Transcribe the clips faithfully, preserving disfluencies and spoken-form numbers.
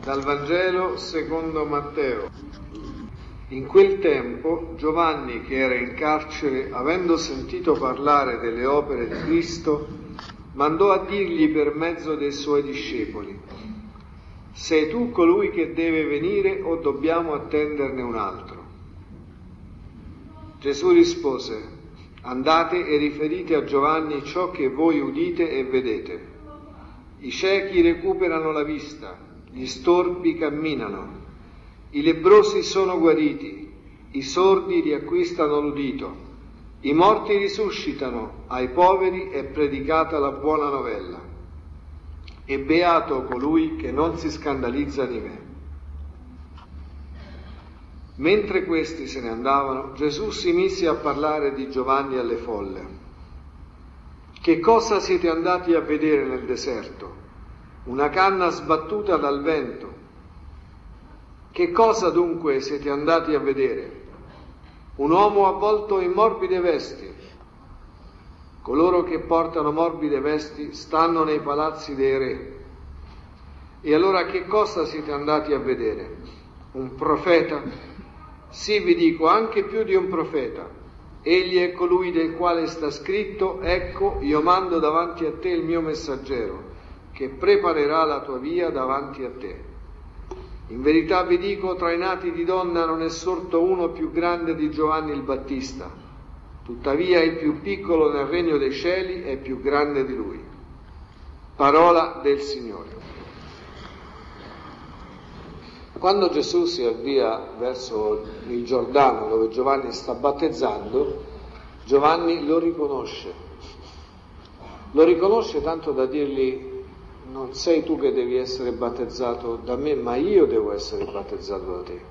Dal Vangelo secondo Matteo. In quel tempo Giovanni, che era in carcere, avendo sentito parlare delle opere di Cristo, mandò a dirgli per mezzo dei suoi discepoli: sei tu colui che deve venire o dobbiamo attenderne un altro? Gesù rispose: andate e riferite a Giovanni ciò che voi udite e vedete. I ciechi recuperano la vista, gli storpi camminano, i lebbrosi sono guariti, i sordi riacquistano l'udito, i morti risuscitano, ai poveri è predicata la buona novella. E beato colui che non si scandalizza di me. Mentre questi se ne andavano, Gesù si mise a parlare di Giovanni alle folle. Che cosa siete andati a vedere nel deserto? Una canna sbattuta dal vento. Che cosa dunque siete andati a vedere? Un uomo avvolto in morbide vesti. Coloro che portano morbide vesti stanno nei palazzi dei re. E allora che cosa siete andati a vedere? Un profeta? Sì, vi dico, anche più di un profeta. Egli è colui del quale sta scritto: ecco, io mando davanti a te il mio messaggero, che preparerà la tua via davanti a te. In verità vi dico, tra i nati di donna non è sorto uno più grande di Giovanni il Battista. Tuttavia il più piccolo nel regno dei cieli è più grande di lui. Parola del Signore. Quando Gesù si avvia verso il Giordano, dove Giovanni sta battezzando, Giovanni lo riconosce. Lo riconosce tanto da dirgli: non sei tu che devi essere battezzato da me, ma io devo essere battezzato da te.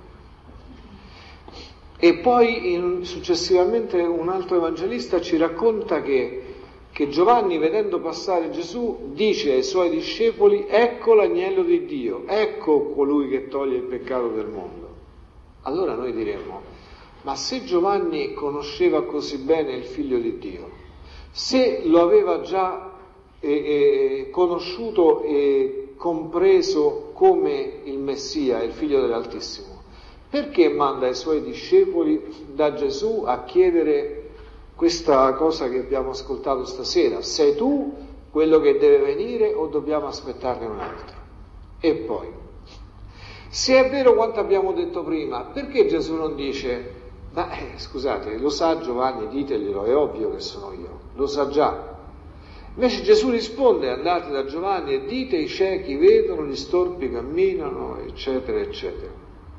E poi in, successivamente un altro evangelista ci racconta che, che Giovanni, vedendo passare Gesù, dice ai suoi discepoli: ecco l'agnello di Dio, ecco colui che toglie il peccato del mondo. Allora noi diremmo: ma se Giovanni conosceva così bene il Figlio di Dio, se lo aveva già eh, eh, conosciuto e compreso come il Messia, il Figlio dell'Altissimo, perché manda i suoi discepoli da Gesù a chiedere questa cosa che abbiamo ascoltato stasera? Sei tu quello che deve venire o dobbiamo aspettarne un altro? E poi, se è vero quanto abbiamo detto prima, perché Gesù non dice: ma eh, scusate, lo sa Giovanni, diteglielo, è ovvio che sono io, lo sa già. Invece Gesù risponde: andate da Giovanni e dite, i ciechi vedono, gli storpi camminano, eccetera, eccetera.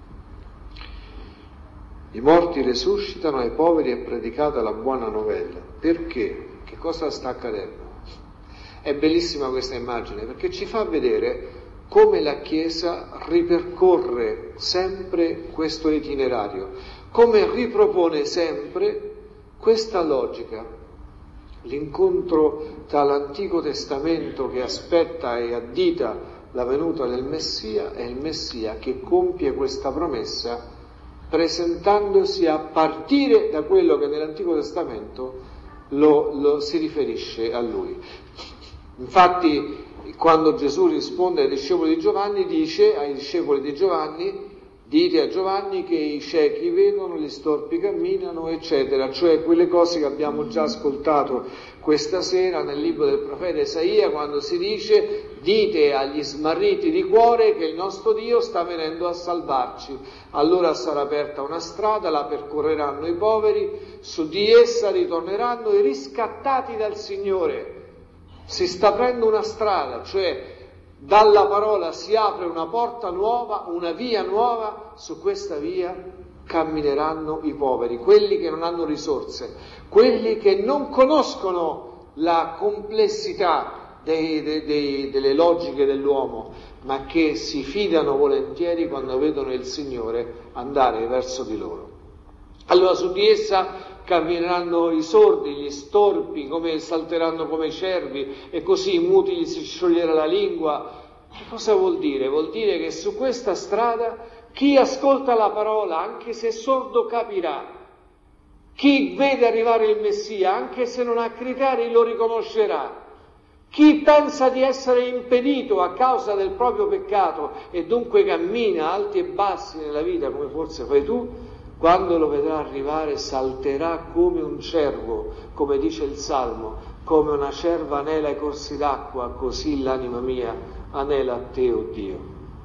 I morti risuscitano, ai poveri è predicata la buona novella. Perché? Che cosa sta accadendo? È bellissima questa immagine, perché ci fa vedere come la Chiesa ripercorre sempre questo itinerario, come ripropone sempre questa logica. L'incontro tra l'Antico Testamento che aspetta e addita la venuta del Messia e il Messia che compie questa promessa presentandosi a partire da quello che nell'Antico Testamento lo, lo si riferisce a lui. Infatti, quando Gesù risponde ai discepoli di Giovanni, dice ai discepoli di Giovanni: dite a Giovanni che i ciechi vedono, gli storpi camminano, eccetera, cioè quelle cose che abbiamo già ascoltato questa sera nel libro del profeta Isaia, quando si dice: dite agli smarriti di cuore che il nostro Dio sta venendo a salvarci. Allora sarà aperta una strada, la percorreranno i poveri, su di essa ritorneranno i riscattati dal Signore. Si sta aprendo una strada, cioè dalla parola si apre una porta nuova, una via nuova, su questa via cammineranno i poveri, quelli che non hanno risorse, quelli che non conoscono la complessità dei, dei, dei, delle logiche dell'uomo, ma che si fidano volentieri quando vedono il Signore andare verso di loro. Allora su di essa cammineranno i sordi, gli storpi, come salteranno come i cervi, e così i muti gli si scioglierà la lingua. Che cosa vuol dire? Vuol dire che su questa strada chi ascolta la parola, anche se sordo, capirà. Chi vede arrivare il Messia, anche se non ha criteri, lo riconoscerà. Chi pensa di essere impedito a causa del proprio peccato e dunque cammina alti e bassi nella vita, come forse fai tu, quando lo vedrà arrivare salterà come un cervo, come dice il Salmo, come una cerva anela ai corsi d'acqua, così l'anima mia anela a te, o Dio.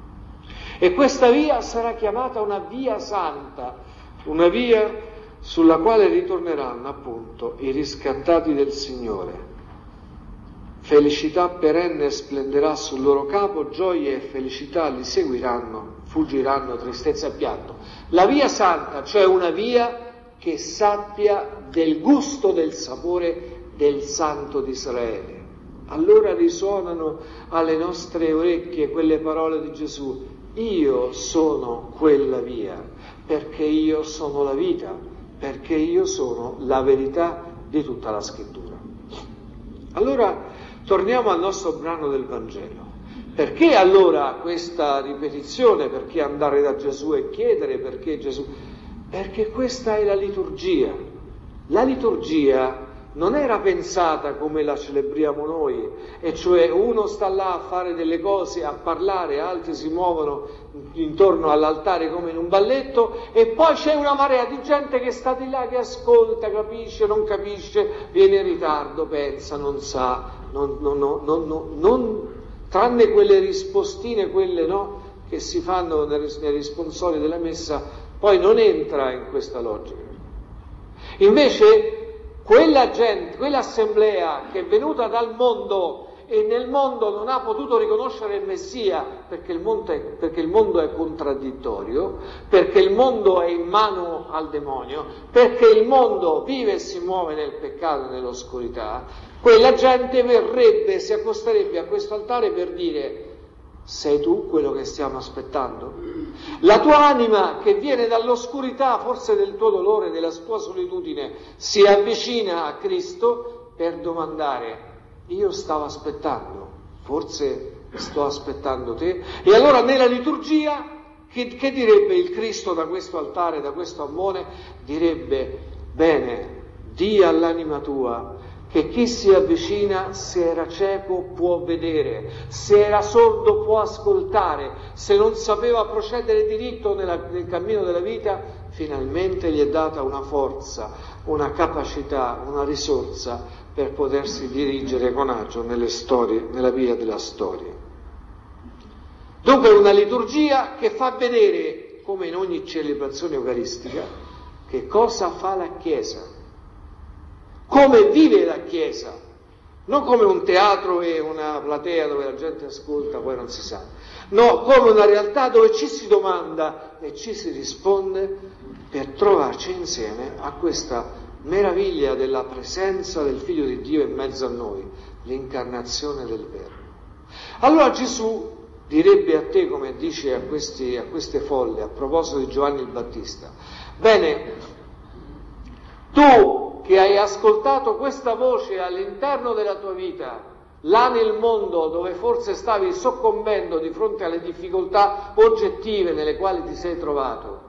E questa via sarà chiamata una via santa, una via sulla quale ritorneranno appunto i riscattati del Signore. Felicità perenne splenderà sul loro capo, gioie e felicità li seguiranno, fuggiranno tristezza e pianto. La via santa, cioè una via che sappia del gusto, del sapore del Santo di Israele. Allora risuonano alle nostre orecchie quelle parole di Gesù: io sono quella via, perché io sono la vita, perché io sono la verità di tutta la Scrittura. Allora torniamo al nostro brano del Vangelo. Perché allora questa ripetizione? Perché andare da Gesù e chiedere perché Gesù? Perché questa è la liturgia. La liturgia non era pensata come la celebriamo noi, e cioè uno sta là a fare delle cose, a parlare, altri si muovono intorno all'altare come in un balletto, e poi c'è una marea di gente che sta di là, che ascolta, capisce, non capisce, viene in ritardo, pensa, non sa, non, non, non, non, non tranne quelle rispostine, quelle no, che si fanno nei responsori della messa, poi non entra in questa logica. Invece quella gente, quell'assemblea che è venuta dal mondo e nel mondo non ha potuto riconoscere il Messia, perché il mondo è, perché il mondo è contraddittorio, perché il mondo è in mano al demonio, perché il mondo vive e si muove nel peccato e nell'oscurità, quella gente verrebbe, si accosterebbe a questo altare per dire: sei tu quello che stiamo aspettando? La tua anima che viene dall'oscurità, forse del tuo dolore, della tua solitudine, si avvicina a Cristo per domandare: io stavo aspettando, forse sto aspettando te? E allora nella liturgia che, che direbbe il Cristo da questo altare, da questo ammone? Direbbe: bene, di all'anima tua che chi si avvicina, se era cieco può vedere, se era sordo può ascoltare, se non sapeva procedere diritto nella, nel cammino della vita, finalmente gli è data una forza, una capacità, una risorsa per potersi dirigere con agio nelle storie, nella via della storia. Dunque una liturgia che fa vedere, come in ogni celebrazione eucaristica, che cosa fa la Chiesa, come vive la Chiesa, non come un teatro e una platea dove la gente ascolta, poi non si sa, no, come una realtà dove ci si domanda e ci si risponde per trovarci insieme a questa meraviglia della presenza del Figlio di Dio in mezzo a noi, l'incarnazione del Verbo. Allora Gesù direbbe a te, come dice a, questi, a queste folle, a proposito di Giovanni il Battista: bene, tu che hai ascoltato questa voce all'interno della tua vita, là nel mondo dove forse stavi soccombendo di fronte alle difficoltà oggettive nelle quali ti sei trovato,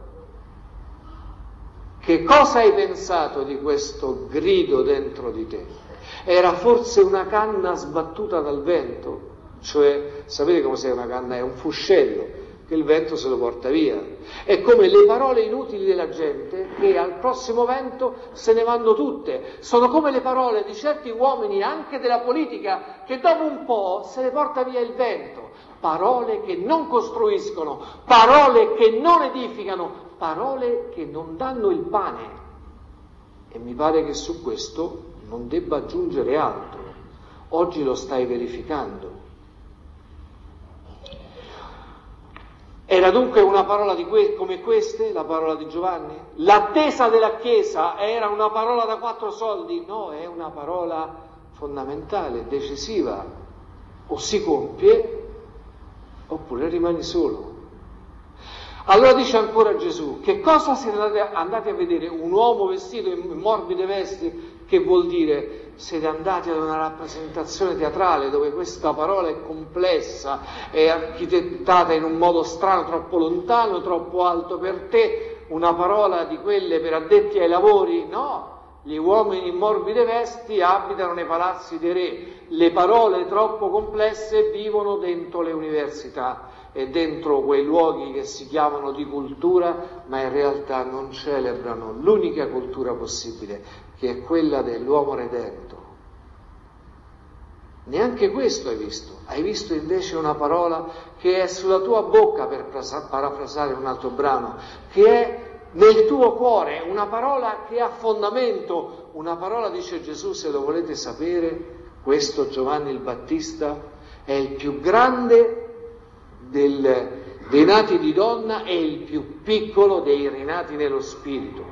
che cosa hai pensato di questo grido dentro di te? Era forse una canna sbattuta dal vento? Cioè, sapete come sia una canna? È un fuscello che il vento se lo porta via. È come le parole inutili della gente che al prossimo vento se ne vanno tutte. Sono come le parole di certi uomini, anche della politica, che dopo un po' se ne porta via il vento. Parole che non costruiscono, parole che non edificano, parole che non danno il pane. E mi pare che su questo non debba aggiungere altro. Oggi lo stai verificando. Era dunque una parola di que- come queste, la parola di Giovanni? L'attesa della Chiesa era una parola da quattro soldi? No, è una parola fondamentale, decisiva. O si compie, oppure rimani solo. Allora dice ancora Gesù: che cosa siete andati a vedere? Un uomo vestito in morbide vesti? Che vuol dire? Siete andati ad una rappresentazione teatrale dove questa parola è complessa, è architettata in un modo strano, troppo lontano, troppo alto per te, una parola di quelle per addetti ai lavori? No, gli uomini in morbide vesti abitano nei palazzi dei re, le parole troppo complesse vivono dentro le università e dentro quei luoghi che si chiamano di cultura, ma in realtà non celebrano l'unica cultura possibile, che è quella dell'uomo redento. Neanche questo hai visto, hai visto invece una parola che è sulla tua bocca, per parafrasare un altro brano, che è nel tuo cuore, una parola che ha fondamento, una parola, dice Gesù, se lo volete sapere, questo Giovanni il Battista è il più grande del, dei nati di donna e il più piccolo dei rinati nello spirito,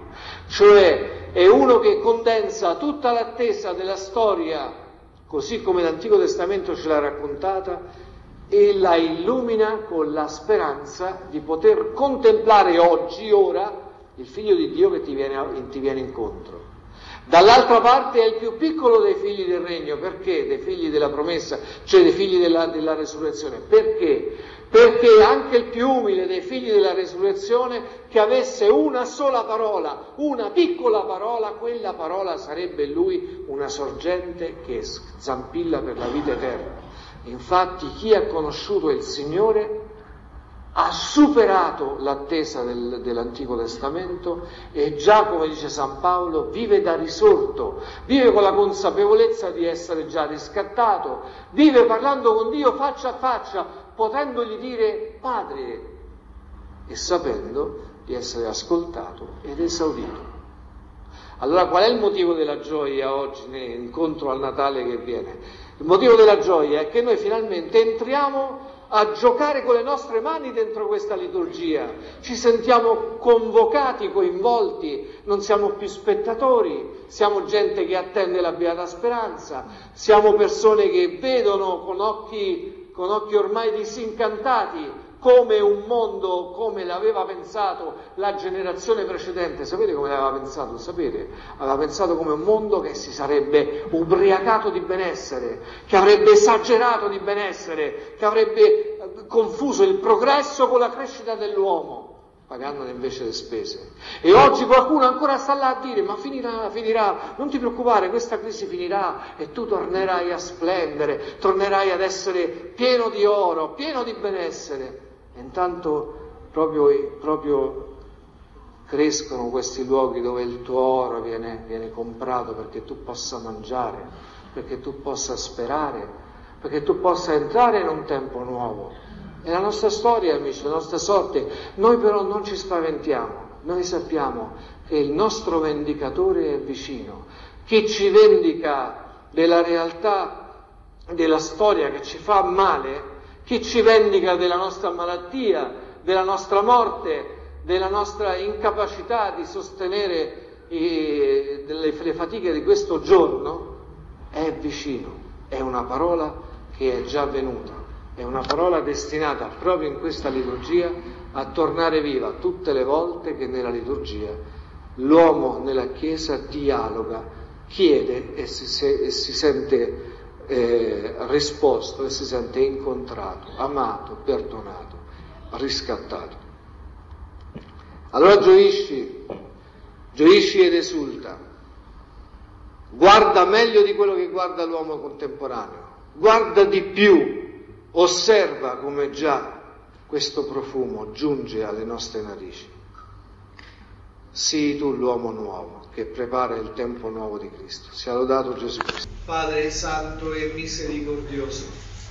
cioè è uno che condensa tutta l'attesa della storia così come l'Antico Testamento ce l'ha raccontata e la illumina con la speranza di poter contemplare oggi, ora, il Figlio di Dio che ti viene, ti viene incontro. Dall'altra parte è il più piccolo dei figli del regno. Perché? Dei figli della promessa, cioè dei figli della, della resurrezione. Perché? Perché anche il più umile dei figli della resurrezione, che avesse una sola parola, una piccola parola, quella parola sarebbe in lui una sorgente che zampilla per la vita eterna. Infatti chi ha conosciuto il Signore ha superato l'attesa del, dell'Antico Testamento e già, come dice San Paolo, vive da risorto, vive con la consapevolezza di essere già riscattato, vive parlando con Dio faccia a faccia, potendogli dire Padre, e sapendo di essere ascoltato ed esaudito. Allora qual è il motivo della gioia oggi nell'incontro al Natale che viene? Il motivo della gioia è che noi finalmente entriamo a giocare con le nostre mani dentro questa liturgia, ci sentiamo convocati, coinvolti, non siamo più spettatori, siamo gente che attende la beata speranza, siamo persone che vedono con occhi, con occhi ormai disincantati come un mondo, come l'aveva pensato la generazione precedente. Sapete come l'aveva pensato? Sapete? Aveva pensato come un mondo che si sarebbe ubriacato di benessere, che avrebbe esagerato di benessere, che avrebbe confuso il progresso con la crescita dell'uomo, pagandone invece le spese. E oggi qualcuno ancora sta là a dire ma finirà, finirà, non ti preoccupare, questa crisi finirà e tu tornerai a splendere, tornerai ad essere pieno di oro, pieno di benessere. E intanto proprio, proprio crescono questi luoghi dove il tuo oro viene, viene comprato perché tu possa mangiare, perché tu possa sperare, perché tu possa entrare in un tempo nuovo. È la nostra storia, amici, la nostra sorte. Noi però non ci spaventiamo, noi sappiamo che il nostro vendicatore è vicino. Chi ci vendica della realtà, della storia che ci fa male, chi ci vendica della nostra malattia, della nostra morte, della nostra incapacità di sostenere i, delle, le fatiche di questo giorno, è vicino, è una parola che è già venuta, è una parola destinata proprio in questa liturgia a tornare viva tutte le volte che nella liturgia l'uomo nella Chiesa dialoga, chiede e si, e si sente Eh, risposto e si sente incontrato, amato, perdonato, riscattato. Allora gioisci, gioisci ed esulta, guarda meglio di quello che guarda l'uomo contemporaneo, guarda di più, osserva come già questo profumo giunge alle nostre narici. Sii tu l'uomo nuovo che prepara il tempo nuovo di Cristo. Sia lodato Gesù Cristo. Padre santo e misericordioso,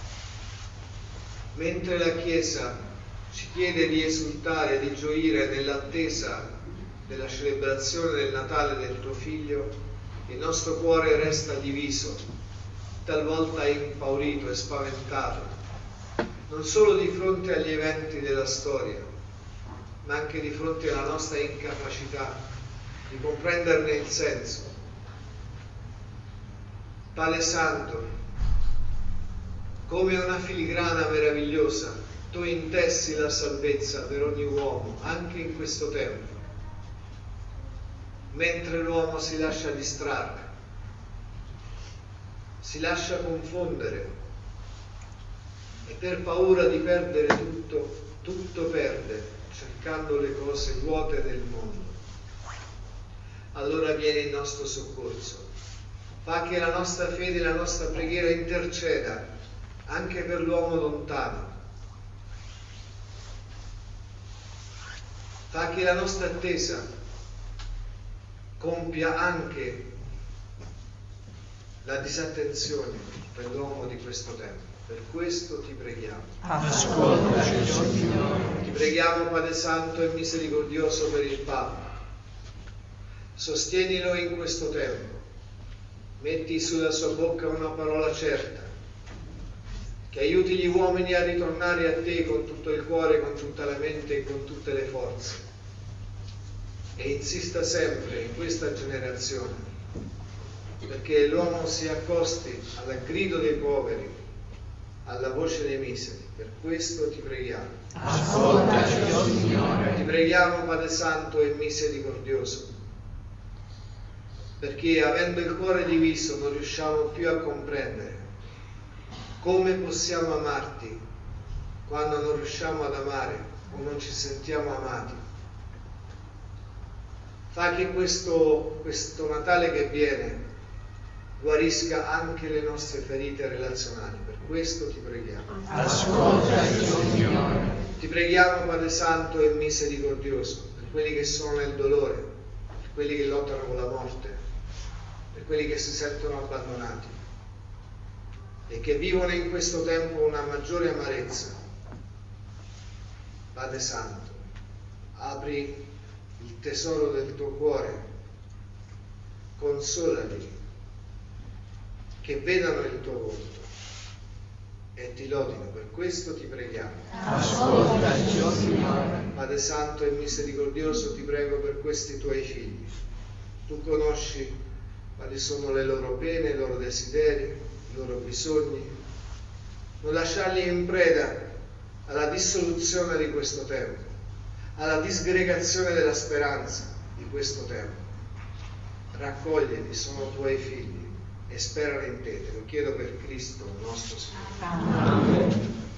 mentre la Chiesa ci chiede di esultare, di gioire nell'attesa della celebrazione del Natale del tuo Figlio, il nostro cuore resta diviso, talvolta impaurito e spaventato, non solo di fronte agli eventi della storia, ma anche di fronte alla nostra incapacità di comprenderne il senso. Padre Santo, come una filigrana meravigliosa, tu intessi la salvezza per ogni uomo, anche in questo tempo, mentre l'uomo si lascia distrarre, si lascia confondere e per paura di perdere tutto, tutto perde, cercando le cose vuote del mondo. allora vieni in nostro soccorso. Fa che la nostra fede e la nostra preghiera interceda anche per l'uomo lontano. Fa che la nostra attesa compia anche la disattenzione per l'uomo di questo tempo. Per questo ti preghiamo. Ascoltaci, Signore. Ti preghiamo, Padre Santo e misericordioso, per il Papa. Sostienilo in questo tempo. Metti sulla sua bocca una parola certa, che aiuti gli uomini a ritornare a te con tutto il cuore, con tutta la mente e con tutte le forze. E insista sempre in questa generazione, perché l'uomo si accosti al grido dei poveri, alla voce dei miseri. Per questo ti preghiamo. Ascoltaci, oh Signore. Ti preghiamo, Padre Santo e misericordioso, perché avendo il cuore diviso non riusciamo più a comprendere come possiamo amarti quando non riusciamo ad amare o non ci sentiamo amati. Fa che questo, questo Natale che viene guarisca anche le nostre ferite relazionali. Per questo ti preghiamo. Ascoltaci, Signore. Ti preghiamo, Padre Santo e misericordioso, per quelli che sono nel dolore, per quelli che lottano con la morte, per quelli che si sentono abbandonati e che vivono in questo tempo una maggiore amarezza. Padre Santo, apri il tesoro del tuo cuore, consolali, che vedano il tuo volto e ti lodino. Per questo ti preghiamo. Ascoltaci, oh Signore. Padre Santo e misericordioso, ti prego per questi tuoi figli. Tu conosci quali sono le loro pene, i loro desideri, i loro bisogni. Non lasciarli in preda alla dissoluzione di questo tempo, alla disgregazione della speranza di questo tempo. Raccoglili, sono tuoi figli e sperano in te. Te lo chiedo per Cristo nostro Signore. Amen.